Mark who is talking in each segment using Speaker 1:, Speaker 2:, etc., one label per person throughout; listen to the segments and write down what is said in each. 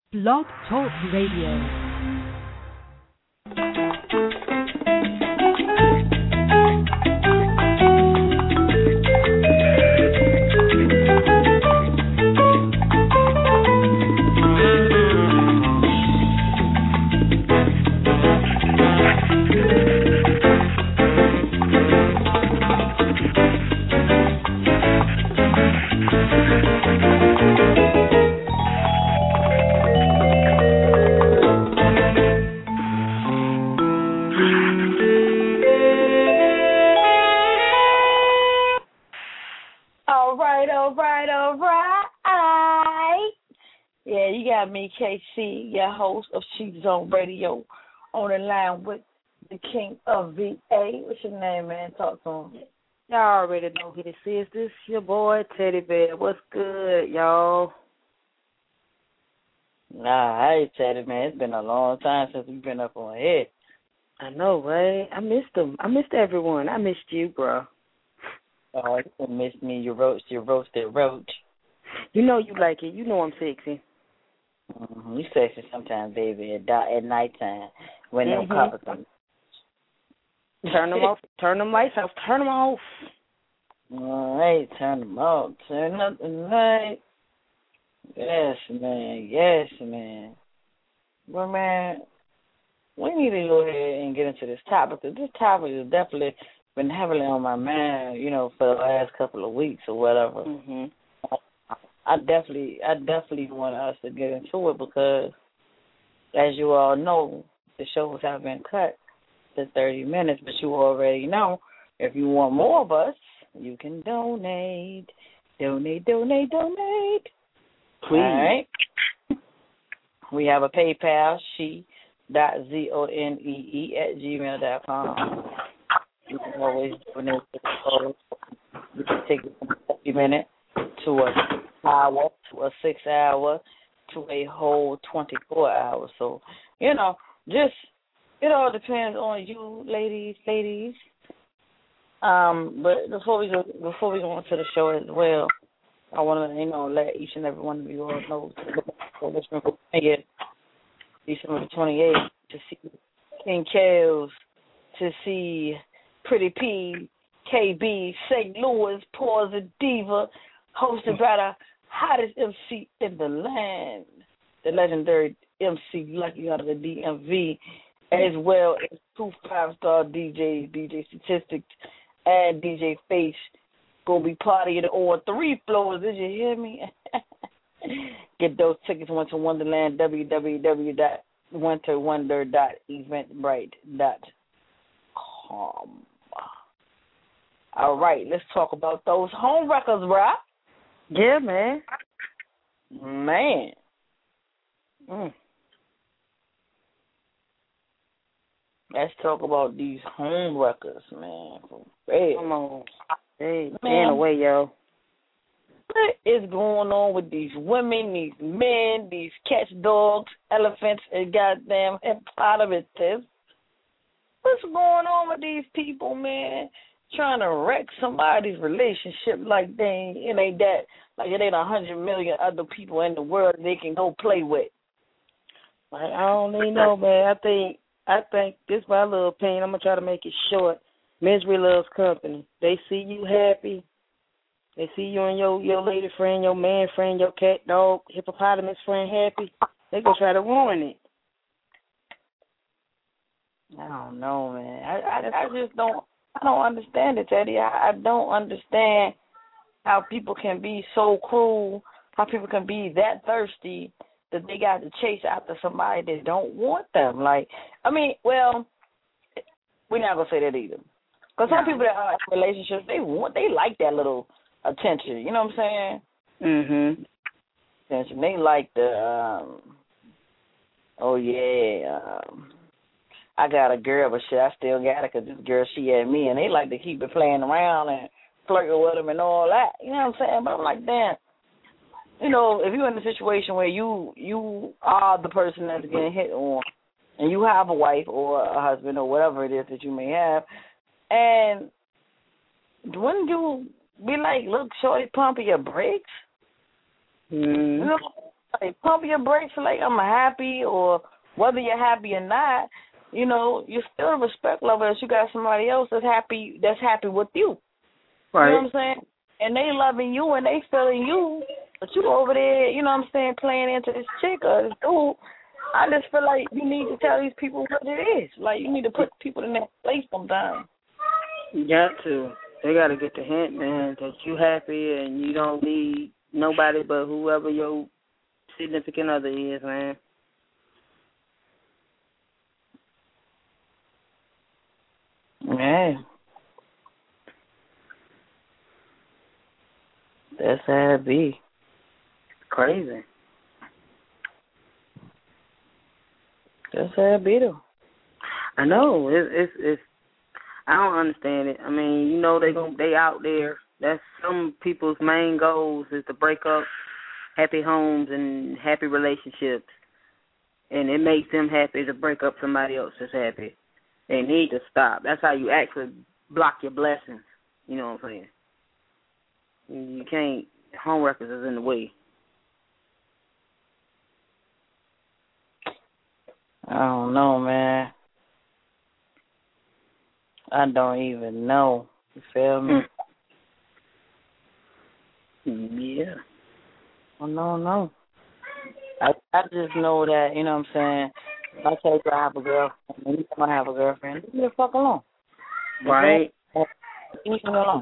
Speaker 1: Blog Talk Radio.
Speaker 2: Yeah, you got me, KC, your host of Sheep Zone Radio, on the line with the king of VA. What's your name, man? Talk to him.
Speaker 3: Y'all already know who this is. This your boy, Teddy Bear. What's good, y'all?
Speaker 2: Nah, hey, Teddy, man. It's been a long time since we've been up on here.
Speaker 3: I know, right? I missed them. I missed everyone. I missed you, bro.
Speaker 2: Oh, you missed me. You roasted roach.
Speaker 3: You know you like it. You know I'm sexy.
Speaker 2: You sexy sometimes, baby, at nighttime when no coppers on.
Speaker 3: Turn them off. Turn them lights off. Turn them off.
Speaker 2: All right, turn them off. Turn up the light. Yes, man. Yes, man. But, man, we need to go ahead and get into this topic, because this topic has definitely been heavily on my mind, you know, for the last couple of weeks or whatever.
Speaker 3: Mm-hmm.
Speaker 2: I definitely want us to get into it because, as you all know, the shows have been cut to 30 minutes, but you already know if you want more of us, you can donate. Donate.
Speaker 3: Please.
Speaker 2: All right? We have a PayPal, she.zonee@gmail.com. You can always donate to the show. You can take it from 30 minutes to a hour, to a 6 hour, to a whole 24 hours. So, you know, just it all depends on you, ladies. But before we go into the show as well, I want to let each and every one of you all know December 28th to see King Kels, to see Pretty P, KB, St. Louis, Pause a Diva, hosted by the hottest MC in the land, the legendary MC Lucky out of the DMV, as well as 2 5-star DJs, DJ Statistics and DJ Face, gonna be partying on 3 floors. Did you hear me? Get those tickets. Went to Wonderland, www.winterwonder.eventbrite.com. All right, let's talk about those home records, bro.
Speaker 3: Yeah, man.
Speaker 2: Let's talk about these home records, man. For real.
Speaker 3: Come on. Hey, man, away, yo.
Speaker 2: What is going on with these women, these men, these catch dogs, elephants, and goddamn hippopotamuses? What's going on with these people, man? Trying to wreck somebody's relationship like it ain't 100 million other people in the world they can go play with.
Speaker 3: Like, I don't even know, man. I think this is my little opinion. I'm gonna try to make it short. Misery loves company. They see you happy. They see you and your lady friend, your man friend, your cat, dog, hippopotamus friend happy. They gonna try to ruin it.
Speaker 2: I don't know, man. I just don't. I don't understand it, Teddy. I don't understand how people can be so cruel, how people can be that thirsty that they got to chase after somebody that don't want them. Like, I mean, well, we're not going to say that either. Because some people that are in relationships, they like that little attention. You know what I'm saying?
Speaker 3: Mm-hmm.
Speaker 2: Attention. They like the, I got a girl, but shit, I still got her because this girl, she had me, and they like to keep it playing around and flirting with them and all that. You know what I'm saying? But I'm like, damn, you know, if you're in a situation where you are the person that's getting hit on, and you have a wife or a husband or whatever it is that you may have, and wouldn't you be like, look, shorty, pumping your brakes?
Speaker 3: Mm-hmm.
Speaker 2: You know, like, pump your brakes, like, I'm happy, or whether you're happy or not, you know, you still a respect level that you got somebody else that's happy with you.
Speaker 3: Right.
Speaker 2: You know what I'm saying? And they loving you and they feeling you, but you over there, you know what I'm saying, playing into this chick or this dude. I just feel like you need to tell these people what it is. Like, you need to put people in that place sometimes.
Speaker 3: You got to. They got to get the hint, man, that you happy and you don't need nobody but whoever your significant other is, man.
Speaker 2: Man. That's how it be.
Speaker 3: It's crazy.
Speaker 2: That's how it be, though.
Speaker 3: I know. It's I don't understand it. I mean, you know, they out there. That's some people's main goals is to break up happy homes and happy relationships, and it makes them happy to break up somebody else that's happy. They need to stop. That's how you actually block your blessings. You know what I'm saying? You can't. Home records is in the way.
Speaker 2: I don't know, man. I don't even know. You feel me?
Speaker 3: Yeah.
Speaker 2: Oh, no. I just know that, you know what I'm saying, if I tell you I have a girlfriend, and you don't have a girlfriend, leave me the fuck alone.
Speaker 3: Right.
Speaker 2: Leave me alone.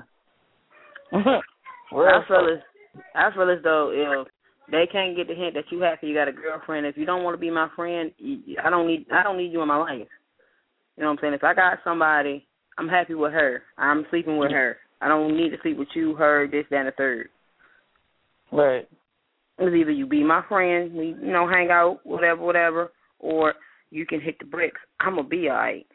Speaker 3: I feel as though if they can't get the hint that you happy, you got a girlfriend. If you don't want to be my friend, I don't need you in my life. You know what I'm saying? If I got somebody, I'm happy with her. I'm sleeping with her. I don't need to sleep with you, her, this, that, and the third.
Speaker 2: Right.
Speaker 3: It's either you be my friend, we hang out, whatever, or you can hit the bricks. I'm gonna be all right.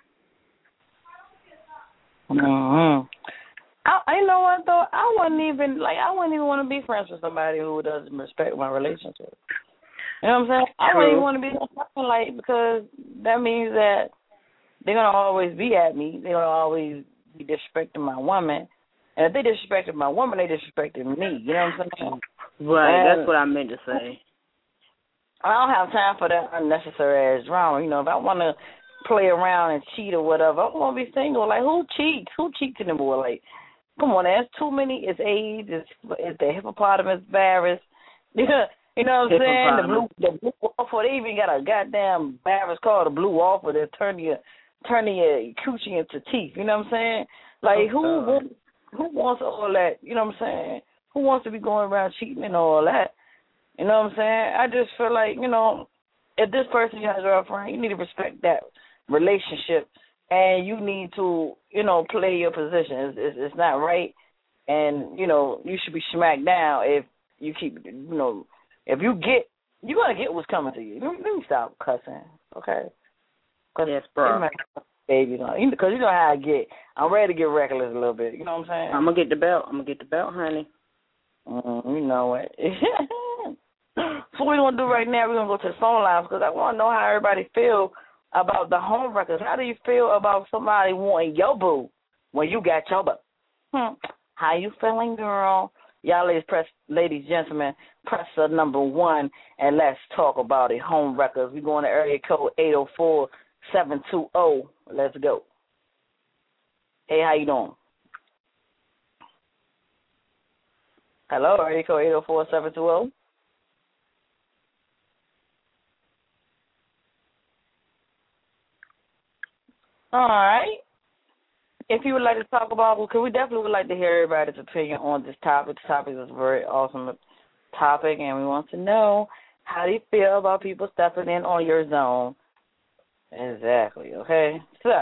Speaker 2: Mm-hmm. You know what though? I wouldn't even want to be friends with somebody who doesn't respect my relationship. You know what I'm saying? I wouldn't even want to be something like, because that means that they're gonna always be at me. They're gonna always be disrespecting my woman. And if they disrespected my woman, they disrespected me. You know what I'm saying?
Speaker 3: Right,
Speaker 2: and
Speaker 3: that's what I meant to say.
Speaker 2: I don't have time for that unnecessary ass drama. You know, if I want to play around and cheat or whatever, I want to be single. Like, who cheats? Who cheats anymore? Like, come on, there's too many. It's AIDS. It's the hippopotamus virus. You know what I'm saying? The blue waffle. They even got a goddamn virus called the blue waffle that turn your coochie into teeth. You know what I'm saying? Like, who wants all that? You know what I'm saying? Who wants to be going around cheating and all that? You know what I'm saying? I just feel like, if this person has a girlfriend, you need to respect that relationship, and you need to, play your position. It's not right, and, you should be smacked down if you keep, if you're going to get what's coming to you. Let me stop cussing, okay?
Speaker 3: Yes, bro.
Speaker 2: Baby, because you know how I get. I'm ready to get reckless a little bit. You know what I'm saying?
Speaker 3: I'm going to get the belt, honey.
Speaker 2: You know what? So what we're going to do right now, we're going to go to the phone lines, because I want to know how everybody feel about the home records. How do you feel about somebody wanting your boo when you got your boo? How you feeling, girl? Y'all ladies, gentlemen, press the number 1, and let's talk about it. Home records. We're going to area code 804-720. Let's go. Hey, how you doing? Hello, area code 804-720. All right. If you would like to talk about, because we definitely would like to hear everybody's opinion on this topic. This topic is a very awesome topic, and we want to know, how do you feel about people stepping in on your zone? Exactly, okay? So,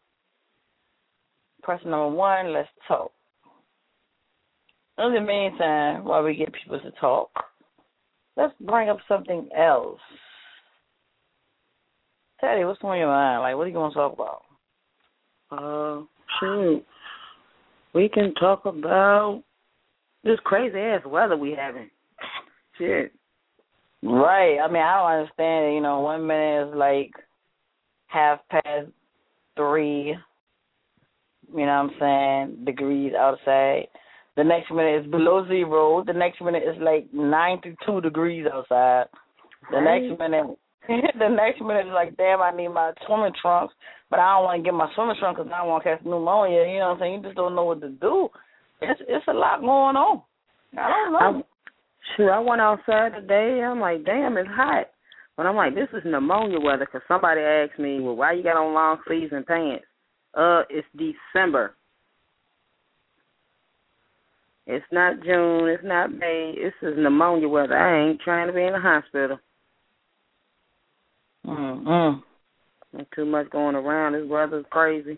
Speaker 2: person number 1, let's talk. In the meantime, while we get people to talk, let's bring up something else. Teddy, what's on your mind? Like, what are you going to talk about?
Speaker 3: Shoot. We can talk about this crazy-ass weather we having. Shit.
Speaker 2: Right. I mean, I don't understand it. 1 minute is like 3:30, what I'm saying, degrees outside. The next minute is below 0. The next minute is like 92 degrees outside. The next minute, it's like, damn, I need my swimming trunks, but I don't want to get my swimming trunks because I don't want to catch pneumonia. You know what I'm saying? You just don't know what to do. It's a lot going on. I don't know.
Speaker 3: I went outside today. I'm like, damn, it's hot. But I'm like, this is pneumonia weather because somebody asked me, well, why you got on long sleeves and pants? It's December. It's not June. It's not May. This is pneumonia weather. I ain't trying to be in the hospital. There's too much going around. This weather's crazy.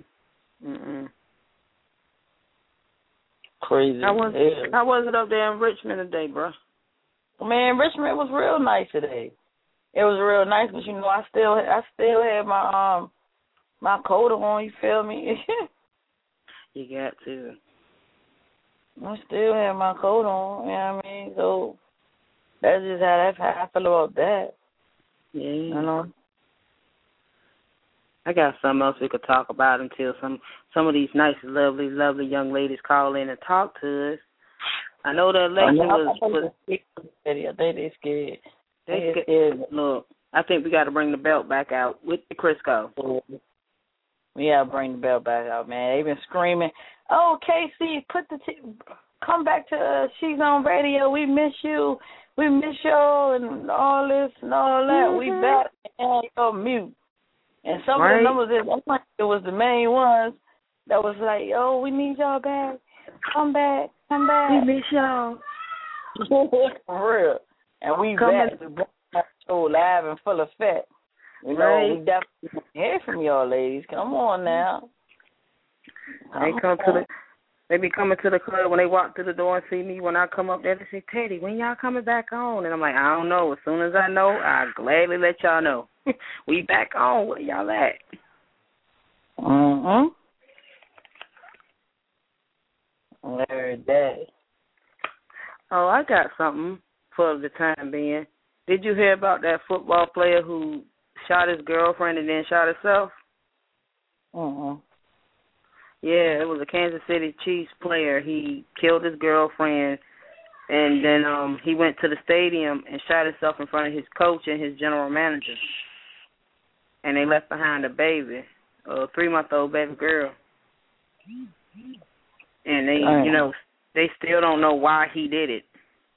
Speaker 2: Crazy.
Speaker 3: How was it up there in Richmond today, bro?
Speaker 2: Man, Richmond was real nice today. It was real nice, but you know, I still had my coat on. You feel me?
Speaker 3: You got to.
Speaker 2: I still have my coat on. You know what I mean? So that's just how I feel about that.
Speaker 3: Yeah.
Speaker 2: You know.
Speaker 3: I got something else we could talk about until some of these nice, lovely, lovely young ladies call in and talk to us. I know the election was.
Speaker 2: I think they scared.
Speaker 3: They scared. Look, I think we got to bring the belt back out with the Crisco.
Speaker 2: We got to bring the belt back out, man. They've been screaming, "Oh, Casey, come back to us. She's on radio. We miss you. We miss y'all and all this and all that. We back and you're mute." And some of the numbers, it was the main ones that was like, "Oh, we need y'all back. Come back.
Speaker 3: We miss y'all."
Speaker 2: For real. And we back. We brought that show live and full effect. You know, we definitely want to hear from y'all ladies. Come on now.
Speaker 3: They be coming to the club when they walk through the door and see me. When I come up there, they say, "Teddy, when y'all coming back on?" And I'm like, I don't know. As soon as I know, I'll gladly let y'all know. We back on. Where y'all at?
Speaker 2: Every day.
Speaker 3: Oh, I got something for the time being. Did you hear about that football player who shot his girlfriend and then shot himself? Yeah, it was a Kansas City Chiefs player. He killed his girlfriend, and then he went to the stadium and shot himself in front of his coach and his general manager. And they left behind a baby, a 3-month-old baby girl. And they, they still don't know why he did it.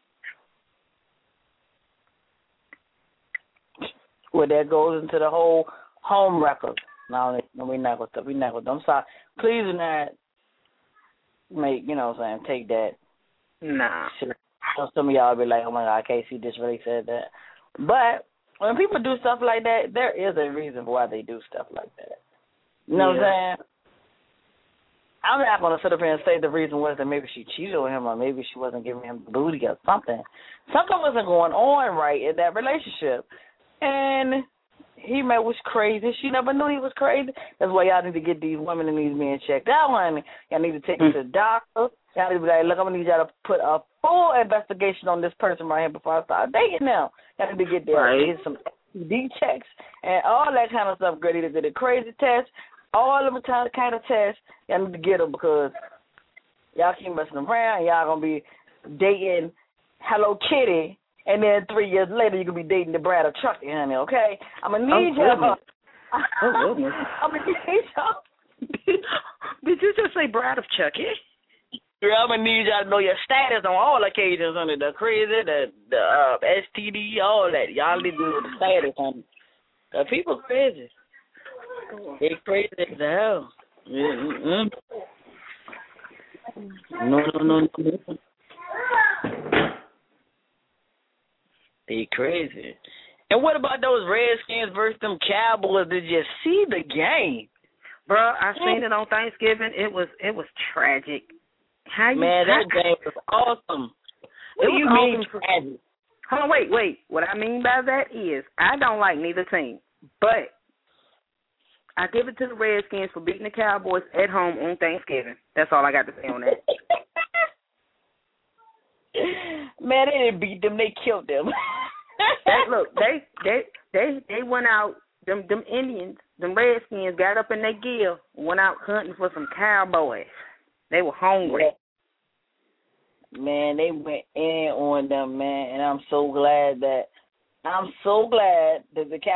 Speaker 2: Well, that goes into the whole home record. No, we're not going to. I'm sorry. Please do not make, take that.
Speaker 3: Nah.
Speaker 2: So some of y'all be like, oh, my God, Casey just really said that. But when people do stuff like that, there is a reason why they do stuff like that. You know what I'm saying? I'm not going to sit up here and say the reason was that maybe she cheated on him or maybe she wasn't giving him the booty or something. Something wasn't going on right in that relationship. And he was crazy. She never knew he was crazy. That's why y'all need to get these women and these men checked out, honey. Y'all need to take them to the doctor. Y'all need to be like, look, I'm going to need y'all to put a full investigation on this person right here before I start dating now. Y'all need to get there. Get some STD checks and all that kind of stuff. Girl, need to get a crazy test. All of the kind of tests, y'all need to get them because y'all keep messing around. Y'all going to be dating Hello Kitty. And then 3 years later, you could be dating the Brad of Chucky, honey, okay? I'm going to need y'all. I'm going to need y'all.
Speaker 3: Did you just say Brad of Chucky?
Speaker 2: Yeah, I'm going to need y'all to know your status on all occasions, honey. The crazy, the STD, all that. Y'all need to know the status, honey. The people crazy. They crazy as hell. No. They crazy. And what about those Redskins versus them Cowboys? Did you see the game?
Speaker 3: Bro, I seen it on Thanksgiving. It was tragic.
Speaker 2: That game was awesome. What do you mean tragic?
Speaker 3: Hold on, wait. What I mean by that is I don't like neither team, but I give it to the Redskins for beating the Cowboys at home on Thanksgiving. That's all I got to say on that.
Speaker 2: Man, they didn't beat them. They killed them.
Speaker 3: Look, they went out. Them Indians, them Redskins got up in their gear, went out hunting for some cowboys. They were hungry.
Speaker 2: Man, they went in on them, man, and I'm so glad that I'm so glad that the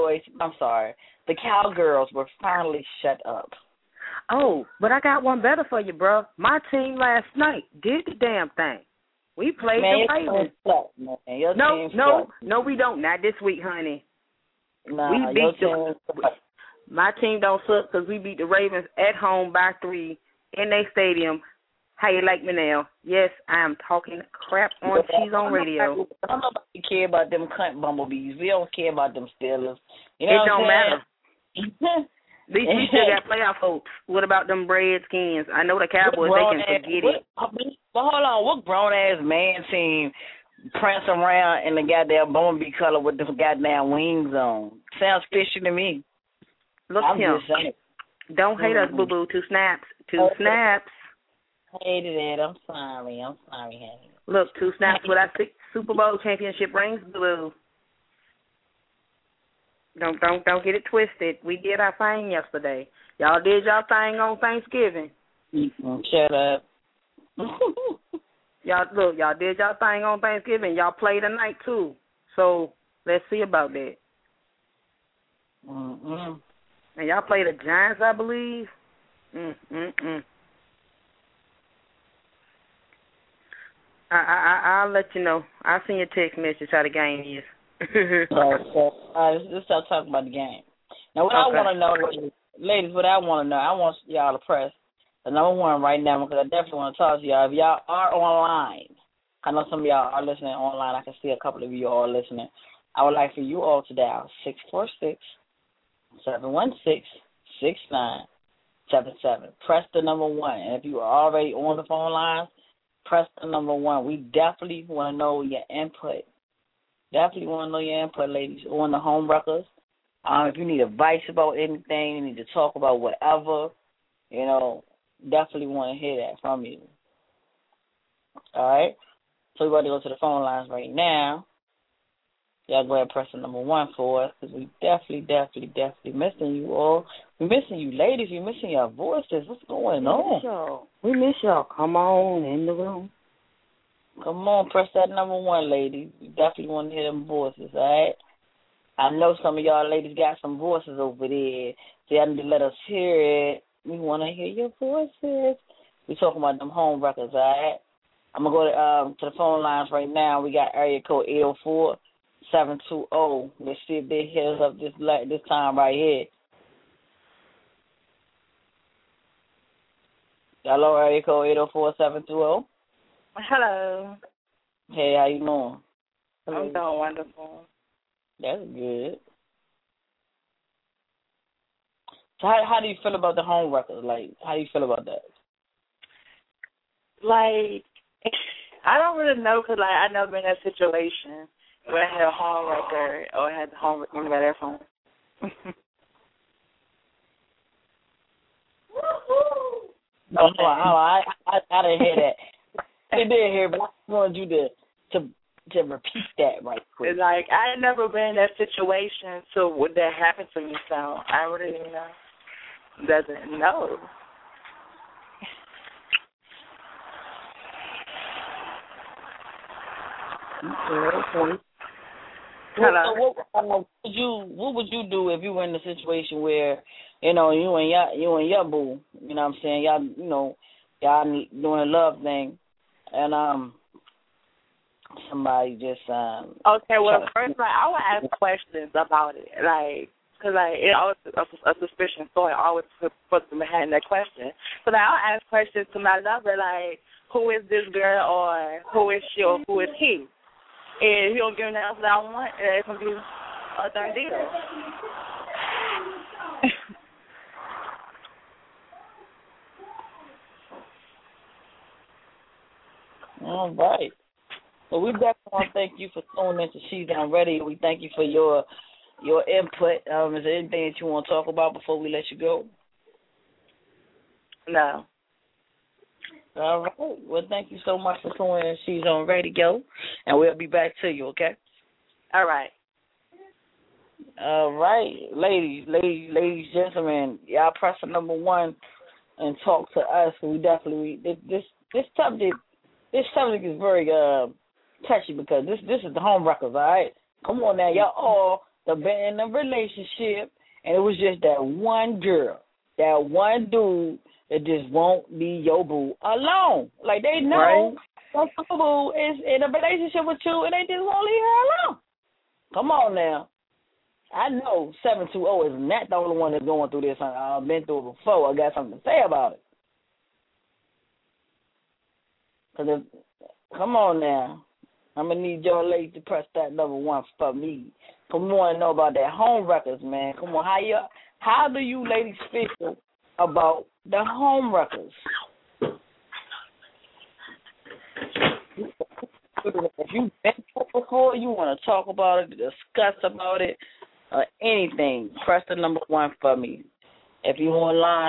Speaker 2: Cowgirls were finally shut up.
Speaker 3: Oh, but I got one better for you, bro. My team last night did the damn thing. We played the Ravens. No, we don't. Not this week, honey.
Speaker 2: Nah,
Speaker 3: we beat my team don't suck because we beat the Ravens at home by 3 in their stadium. How you like me now? Yes, I am talking crap on Cheese on Radio.
Speaker 2: I don't know if you care about them cunt bumblebees. We don't care about them Steelers. You know
Speaker 3: it don't matter. At least we still got playoff hopes. What about them Redskins? I know the Cowboys, they can forget it.
Speaker 2: But hold on, what grown-ass man team prancing around in the goddamn bumblebee color with the goddamn wings on? Sounds fishy to me.
Speaker 3: Look, Tim, don't hate us, boo-boo. 2 snaps. 2 snaps.
Speaker 2: Hated it. I'm sorry, honey.
Speaker 3: Look, 2 snaps with our 6 Super Bowl championship rings, boo. Don't get it twisted. We did our thing yesterday. Y'all did y'all thing on Thanksgiving.
Speaker 2: Shut up.
Speaker 3: Y'all did y'all thing on Thanksgiving. Y'all played tonight too. So let's see about that.
Speaker 2: Mm-mm.
Speaker 3: And y'all played the Giants, I believe. I'll let you know. I'll send you a text message how the game is.
Speaker 2: Let's start talking about the game. Now, what I want to know, ladies, I want y'all to press the number 1 right now because I definitely want to talk to y'all. If y'all are online, I know some of y'all are listening online. I can see a couple of you all listening. I would like for you all to dial 646-716-6977. Press the number 1. And if you are already on the phone lines, press the number 1. We definitely want to know your input. Definitely want to know your input, ladies, on the home records. If you need advice about anything, you need to talk about whatever, definitely want to hear that from you. All right? So we're about to go to the phone lines right now. Y'all go ahead and press the number 1 for us because we definitely missing you all. We're missing you, ladies. We're missing your voices. What's going on?
Speaker 3: We miss y'all. Come on in the room.
Speaker 2: Come on, press that number 1, ladies. We definitely want to hear them voices, all right? I know some of y'all ladies got some voices over there. So y'all need to let us hear it. We want to hear your voices. We're talking about them home records, all right? I'm going to go to the phone lines right now. We got area code 804-720. Let's see if they hit us up this time right here. Hello, area code 804-720.
Speaker 4: Hello.
Speaker 2: Hey, how you doing?
Speaker 4: I'm doing wonderful.
Speaker 2: That's good. So how do you feel about the home records? Like, how do you feel about that?
Speaker 4: Like, I don't really know because, like, I've never been in that situation where I had a home record or I had the home record by their phone.
Speaker 2: No, I didn't hear that. I didn't hear, but I wanted you to repeat that right quick.
Speaker 4: It's like, I had never been in that situation, so would that happen to me? So I really, doesn't know.
Speaker 2: Okay.
Speaker 4: Hello.
Speaker 2: So what would you do if you were in a situation where, you and your boo, you know what I'm saying, y'all doing a love thing, and somebody just
Speaker 4: Okay, well, first, I would ask questions about it, because it always a suspicion, so I always put them behind that question. So I'll ask questions to my lover, like, who is this girl, or who is she, or who is he? And if he don't give me the answer that I want, it's going to be a done deal.
Speaker 2: All right. Well, we definitely want to thank you for tuning in to She's On Ready. We thank you for your input. Is there anything that you want to talk about before we let you go?
Speaker 4: No.
Speaker 2: All right. Well, thank you so much for tuning in to She's On Radio, and we'll be back to you, okay?
Speaker 4: All right.
Speaker 2: All right. Ladies, gentlemen, y'all press the number 1 and talk to us. We definitely, this subject is very touchy because this is the home records, all right? Come on now, y'all all have been in a relationship, and it was just that one girl, that one dude that just won't leave your boo alone. Like, they know that boo is in a relationship with you, and they just won't leave her alone. Come on now. I know 720 is not the only one that's going through this. I've been through it before. I got something to say about it. Come on now. I'm going to need y'all ladies to press that number 1 for me. Come on, to know about that home records, man. Come on, how do you ladies feel about the home records? If you've been through it before, you want to talk about it, discuss about it, or anything, press the number 1 for me. If you online,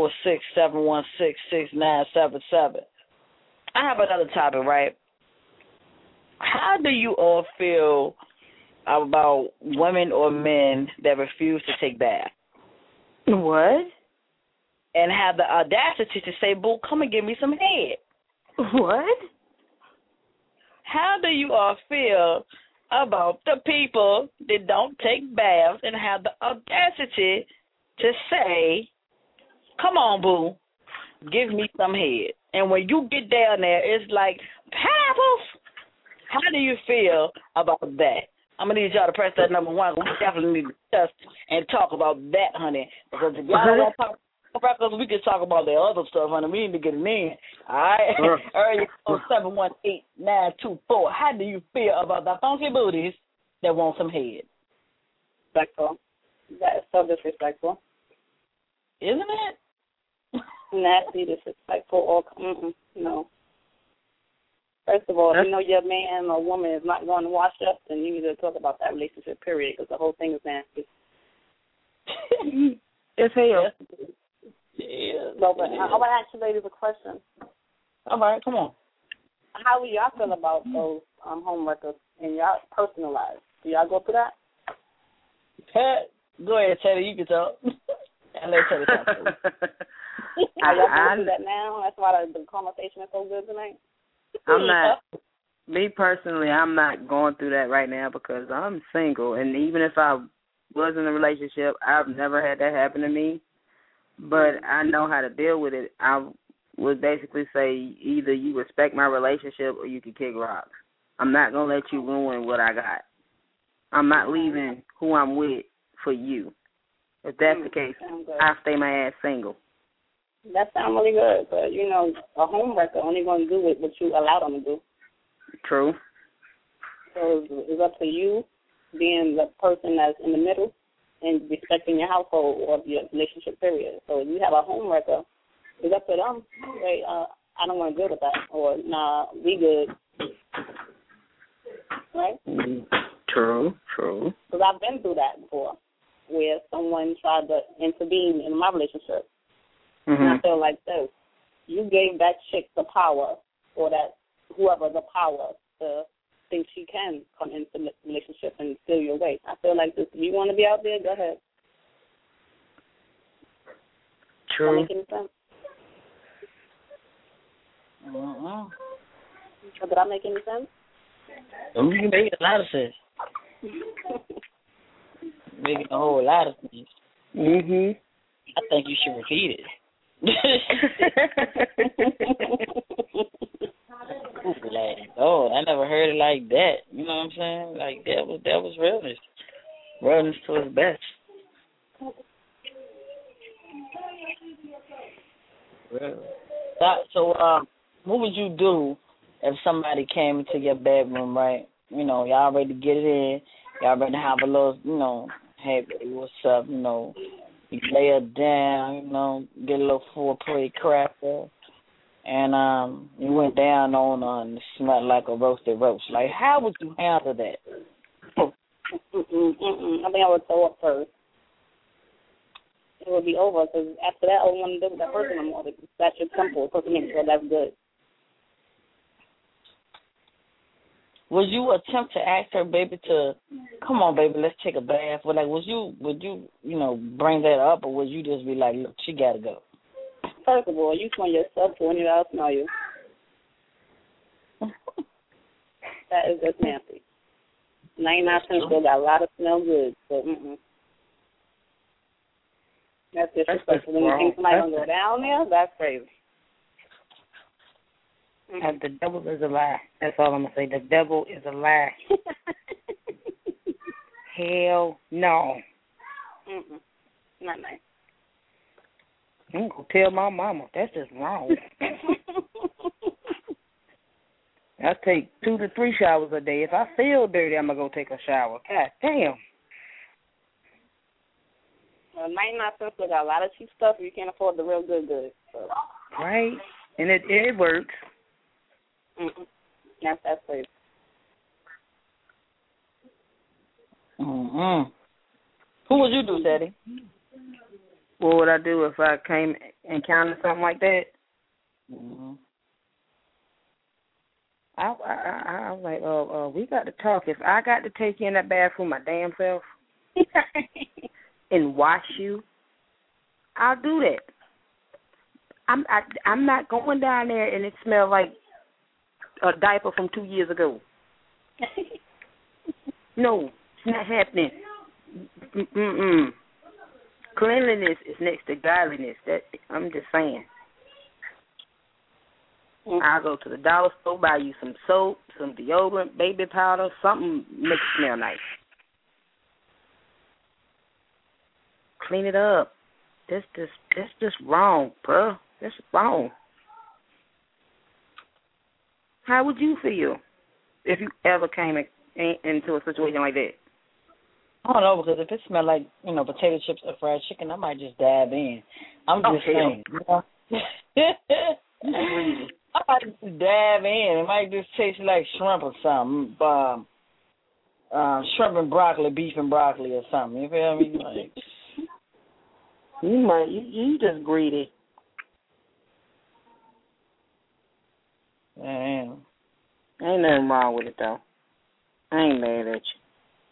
Speaker 2: 646-716-6977. I have another topic, right? How do you all feel about women or men that refuse to take baths?
Speaker 3: What?
Speaker 2: And have the audacity to say, boo, come and give me some head.
Speaker 3: What?
Speaker 2: How do you all feel about the people that don't take baths and have the audacity to say, come on, boo, give me some head? And when you get down there, it's like, pineapples. How do you feel about that? I'm going to need y'all to press that number 1. We definitely need to discuss and talk about that, honey. Because if y'all don't want to talk about records, we can talk about the other stuff, honey. We need to get it in. All right? Area code 718-924. How do you feel about the funky booties that want some head?
Speaker 4: Respectful. That is so disrespectful.
Speaker 2: Isn't it?
Speaker 4: Nasty, disrespectful, or no. First of all, if you know your man or woman is not going to wash up, then you need to talk about that relationship, period, because the whole thing is nasty.
Speaker 3: It's hell.
Speaker 2: Yeah.
Speaker 4: So, but I want to ask you ladies a question.
Speaker 2: All right, come on.
Speaker 4: How do y'all feel about those home records in y'all personal lives? Do y'all go through that?
Speaker 2: Go ahead, Teddy. You can talk. And let Teddy talk.
Speaker 4: Are y'all going through that now? That's why the conversation is so good tonight.
Speaker 3: I'm not. Me personally, I'm not going through that right now because I'm single, and even if I was in a relationship, I've never had that happen to me. But I know how to deal with it. I would basically say either you respect my relationship or you can kick rocks. I'm not gonna let you ruin what I got. I'm not leaving who I'm with for you. If that's the case, I'll stay my ass single.
Speaker 4: That sounds really good, but, you know, a home wrecker only going to do what you allow them to do.
Speaker 3: True.
Speaker 4: So it's up to you being the person that's in the middle and respecting your household or your relationship, period. So if you have a home wrecker, it's up to them. Say, I don't want to deal with that, or, nah, we good. Right?
Speaker 3: True.
Speaker 4: Because I've been through that before, where someone tried to intervene in my relationship.
Speaker 3: Mm-hmm.
Speaker 4: And I feel like this. You gave that chick the power, or that whoever the power, to think she can come into the relationship and steal your way. I feel like this. If you want to be out there, go ahead.
Speaker 3: True.
Speaker 4: Does that make any sense? Did I make any sense?
Speaker 2: You made a lot of sense. Making a whole lot of sense.
Speaker 3: Mhm.
Speaker 2: I think you should repeat it. Oh, I never heard it like that. You know what I'm saying? Like that was realness. Realness to its best. So, what would you do if somebody came into your bedroom, right? You know, y'all ready to get it in. Y'all ready to have a little, you know, hey, baby, what's up? You know, you lay it down, you know, get a little foreplay cracker. And you went down on and it smelled like a roasted roast. Like, how would you handle that?
Speaker 4: I think I would throw up first. It would be over, because after that, I wouldn't want to deal with that person anymore. That's just simple. It's supposed to make sure that's good.
Speaker 2: Would you attempt to ask her, baby, to, come on, baby, let's take a bath? Or like, would you, you know, bring that up, or would you just be like, look, she got to go?
Speaker 4: First of all, you smell yourself before anyone else smell you. That is just nasty. 99 cents still got a lot of smell good. So, That's disrespectful. When you think somebody going to go down there, that's crazy.
Speaker 3: The devil is a lie. That's all I'm going to say. The devil is a lie. Hell no.
Speaker 4: Not nice.
Speaker 3: I'm going to tell my mama. That's just wrong. I take 2 to 3 showers a day. If I feel dirty, I'm going to go take a shower. God damn.
Speaker 4: Well, 99 cents still got a lot of cheap stuff. You can't afford the real good. So.
Speaker 3: Right. And it works.
Speaker 4: That's crazy.
Speaker 2: Who would you do, Teddy?
Speaker 3: What would I do if I came and encountered something like that? I was like, we got to talk. If I got to take you in that bathroom my damn self and wash you, I'll do that. I'm not going down there and it smells like a diaper from 2 years ago. No, it's not happening. Cleanliness is next to godliness. I'm just saying. I'll go to the dollar store, buy you some soap, some deodorant, baby powder, something make it smell nice. Clean it up. That's just wrong, bro. That's wrong. How would you feel if you ever came into a situation like that?
Speaker 2: I don't know, because if it smelled like, potato chips or fried chicken, I might just dab in. I'm just saying. I might just dab in. It might just taste like shrimp or something. Shrimp and broccoli, beef and broccoli or something. You feel me? Like,
Speaker 3: you just greedy.
Speaker 2: Man.
Speaker 3: Ain't nothing wrong with it, though. I ain't mad at you.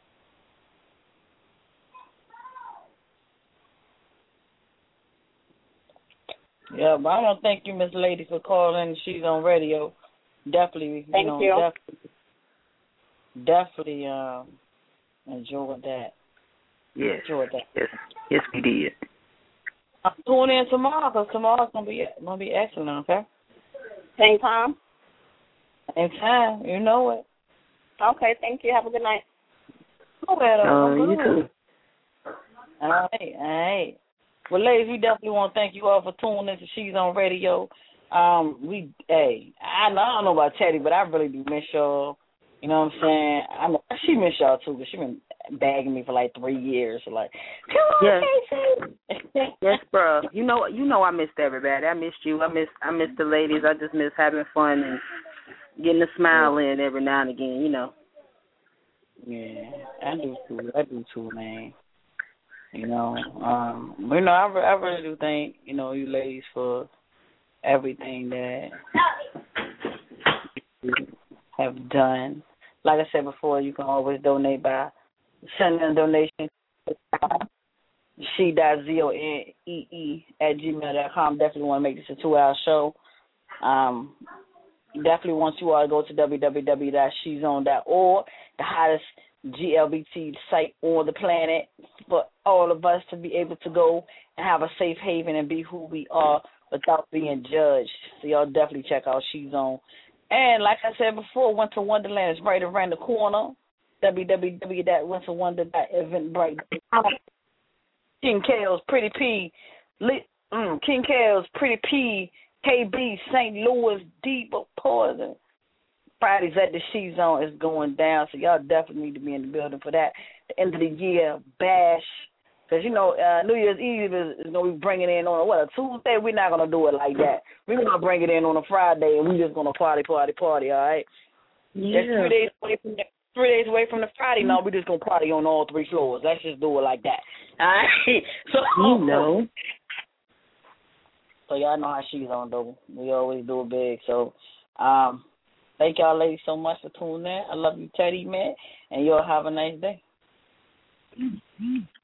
Speaker 2: Yeah, but I want to thank you, Miss Lady, for calling. She's on radio. Definitely,
Speaker 4: Thank you.
Speaker 2: Definitely enjoyed that.
Speaker 3: Yes.
Speaker 2: Enjoyed that.
Speaker 3: Yes, we did.
Speaker 2: I'm tuning in tomorrow, because tomorrow's gonna be excellent. Okay.
Speaker 4: Same time.
Speaker 2: Same time. You know it.
Speaker 4: Okay. Thank you. Have a good night.
Speaker 2: You
Speaker 3: too.
Speaker 2: All right. Well, ladies, we definitely want to thank you all for tuning in to She's on Radio. I don't know about Teddy, but I really do miss y'all. You know what I'm saying? I know she miss y'all too, because she been bagging me for like 3 years. So like, come on, Casey.
Speaker 3: Yes, bro. You know I missed everybody. I missed you. I missed the ladies. I just miss having fun and getting a smile in every now and again.
Speaker 2: Yeah, I do too, man. I really do thank, you ladies for everything that you have done. Like I said before, you can always donate by sending a donation to she.zonee@gmail.com. Definitely want to make this a 2-hour show. Definitely want you all to go to www.shezone.org, the hottest GLBT site on the planet, for all of us to be able to go and have a safe haven and be who we are without being judged. So y'all definitely check out She's On. And like I said before, Winter Wonderland is right around the corner. www.winterwonder.eventbrite.com. King Kale's Pretty P, King Kale's Pretty P, KB, St. Louis, Deep Poison. Fridays at the She's On is going down, so y'all definitely need to be in the building for that. The end of the year bash, because New Year's Eve is going to be bringing in on a Tuesday. We're not going to do it like that. We're going to bring it in on a Friday, and we're just going to party. All right?
Speaker 3: Yeah.
Speaker 2: That's 3 days away from 3 days away from the Friday. No, we're just going to party on all 3 floors. Let's just do it like that. All right? So So y'all know how She's On, though. We always do it big. So, thank y'all ladies so much for tuning in. I love you, Teddy, man. And y'all have a nice day.